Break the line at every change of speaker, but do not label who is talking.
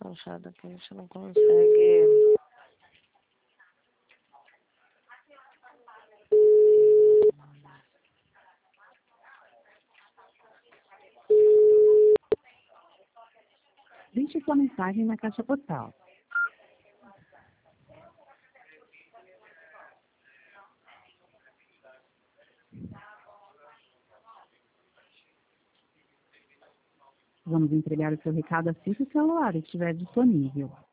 São chato aqui, a gente não consegue.
Deixe sua mensagem na caixa postal. Vamos entregar o seu recado assim que o celular estiver disponível.